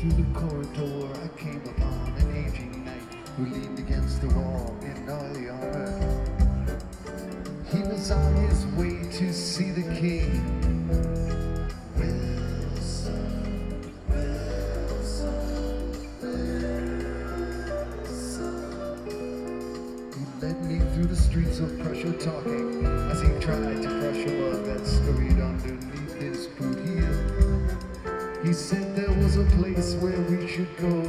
through the corridor, I came upon an aging knight who leaned against the wall in gnarly armor. He was on his way to see the king. Wilson, Wilson, Wilson. He led me through the streets of Prussia, talking as he tried to crush a bug that scurried underneath his boot heel. He said there was a place where we should go.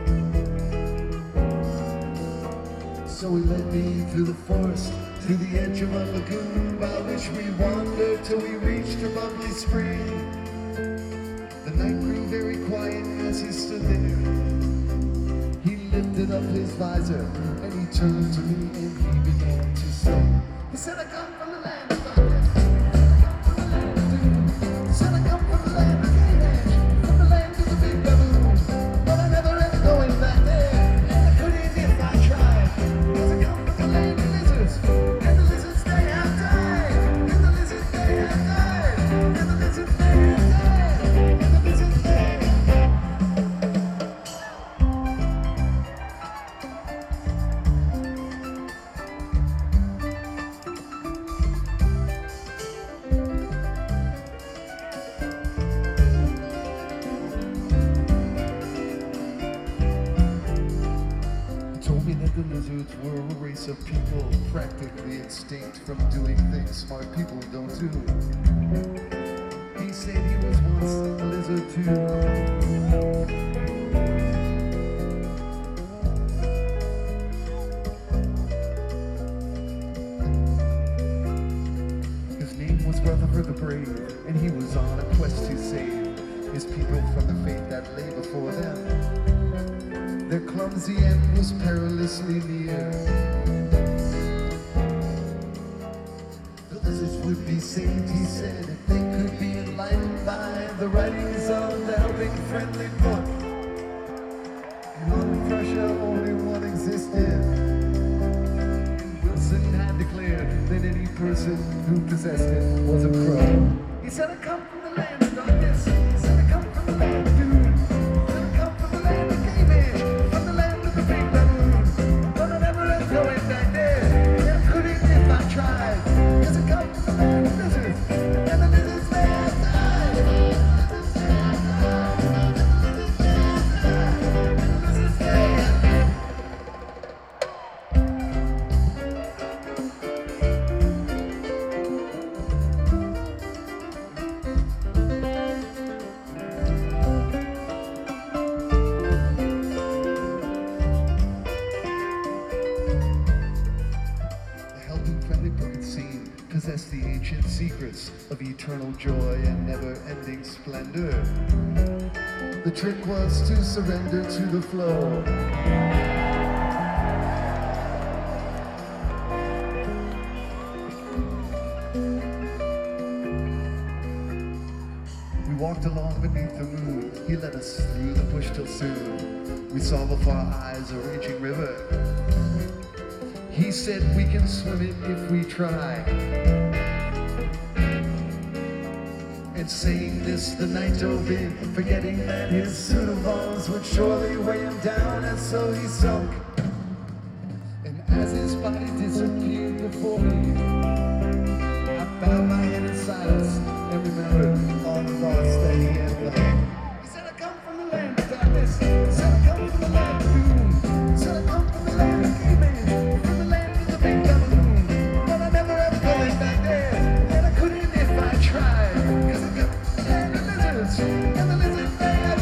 So he led me through the forest to the edge of a lagoon, by which we wandered till we reached a bubbly spring. The night grew very quiet as he stood there. He lifted up his visor and he turned to me and he began to sing. He said, I come from the land of darkness. He said, I come from the land of Ganesh, from the land of the big baboon. But I never am going back there, and I couldn't if I tried. Cause I come from the land of lizards, and the lizards they have died, and the lizards they have died, and the lizards they have died, and the lizards they have died. Told me that the lizards were a race of people practically extinct from doing things smart people don't do. He said he was once a lizard too. His name was Rutherford the Brave, and he was on a quest to save his people from the fate that lay before them. Their clumsy end was perilously near. The lizards would be saved, he said, if they could be enlightened by the writings of the helping friendly book. And on Prussia only one existed. And Wilson had declared that any person who possessed it was a crow. He said, I come from the land of darkness. He said, I come from the land of doom. He said, I come from the land of Ganesh, from the land of the big baboon. But I never am going back there, and I couldn't if I tried. Cause I come from the land of lizards, and the lizards they have died. The lizards they have died. The lizards they have died. The lizards they have died. The helping friendly book it seemed possessed the ancient secrets of eternal joy and never-ending splendor. The trick was to surrender to the flow. We walked along beneath the moon. He led us through the bush till soon we saw before our eyes a raging river. He said we can swim it if we try. And saying this, the night dove in, forgetting that his suit of arms would surely weigh him down, and so he sunk. And as his body disappeared before me, I bowed my head in silence and remembered all the thoughts that he had done. He said, I come from the land of darkness. He said, I come from the land of doom. He said, I come from the land of Ganesh, from the land of the big baboon. But I never am going back there, and I couldn't if I tried. Cause I come from the land of lizards, and the lizards they have